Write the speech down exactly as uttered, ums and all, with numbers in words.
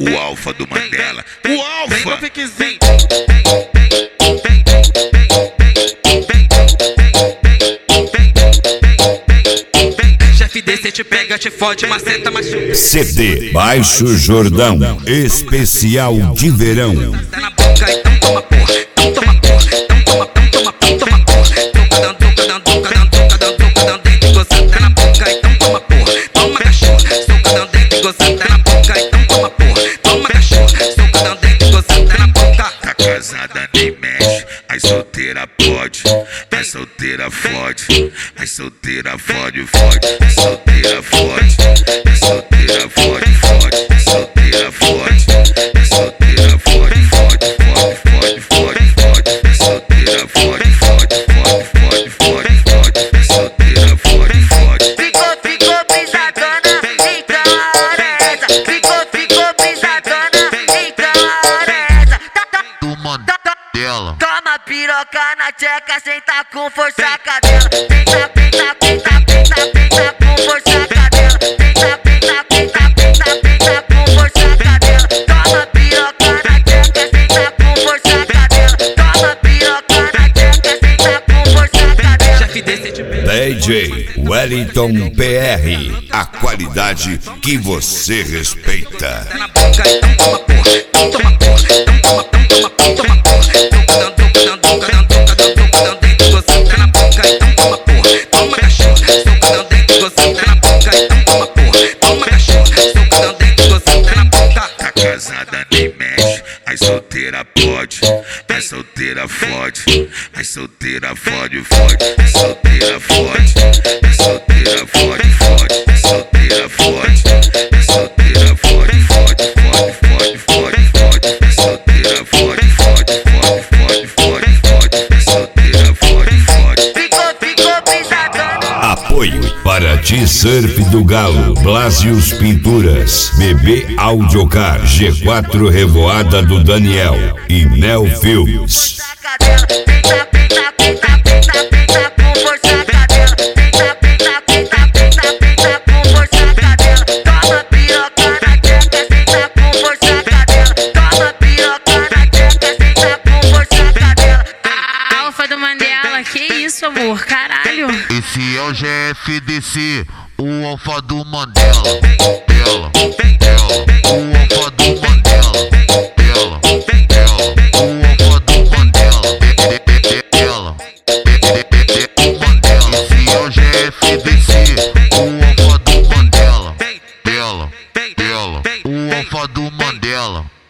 o alfa do Mandela, o alfa. Chefe desse te pega, te fode, maceta, machuca. C D Baixo Jordão, especial de verão. Tá na boca, então toma porra, então toma porra, então toma, então toma, então toma porra. Toca dando, toca dando, toca dando, toca dando, toca dando dentro e gozando. Tá na boca, então toma porra, toma cachorro. Soca dando dentro e gozando. Tá na boca, então toma porra, toma cachorro. Soca dando dentro e gozando. Tá na boca. Tá casada nem mexe, as solteira pode, as solteira fode, as solteira fode, fode, as solteira fode, as solteira fode, fode, as solteira fode, as solteira fode, fode, fode, fode, fode, fode, as solteira fode, fode, fode, fode, fode, fode, as solteira fode, fode. Ficou, ficou pisadona, então a hora é essa. Ficou, ficou pisadona, então a hora é essa. Tá, tá, Do Mandela. toma piroca na tcheca, senta com força a cadela. Tenta, tenta, tenta, tenta, tenta com força a cadela. Tenta, tenta, tenta, tenta, tenta com força a cadela. Toma piroca na tcheca, senta com força a cadela. Toma piroca na tcheca, senta com força a cadela. Chefe desse te pega. D J Wellington P R, a qualidade que você respeita. Tá na boca, então toma porra, então toma porra, então toma, então toma, então toma porra. Toca dando, toca dando, toca dando, toca dando, toca dando dentro e gozando. Tá na boca, então toma porra, toma cachorro. Soca dando dentro e gozando. Tá na boca, então toma porra, toma cachorro. Soca dando dentro e gozando. Tá na boca. Tá casada nem mexe, as solteira pode, as solteira fode, as solteira fode, fode, as solteira fode, as solteira fode, fode, as solteira fode, as solteira fode, fode, fode, fode, fode, fode, as solteira fode, fode, fode, fode, fode, fode, as solteira fode, fode. Ficou, ficou pisadona. Apoio para T-Surf do Galo, Blasius Pinturas, B B Audiocar, G quatro Revoada do Daniel e Nel Filmes. Cadela, tenta, tenta, tenta, tenta, tenta com força a cadela. Tenta, tenta, tenta, tenta, tenta com força a cadela. Toma piroca na tcheca, senta com força a cadela. Toma piroca na tcheca, senta com força a cadela. Alfa do Mandela, que isso, amor? Caralho. Esse é o G F D C, o alfa do Mandela. Dela, dela, o alfa do Mandela. Dela, dela, o alfa do Mandela. Dela, o Mandela. Esse é o G F D C, o alfa do Mandela. Dela, dela, o alfa do Mandela.